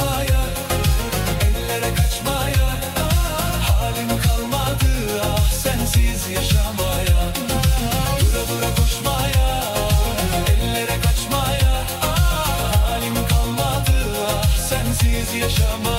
kaçmaya, ellere kaçmaya. Halim kalmadı ah sensiz yaşamaya. Dura dura koşmaya, ellere kaçmaya. Halim kalmadı ah sensiz yaşamaya.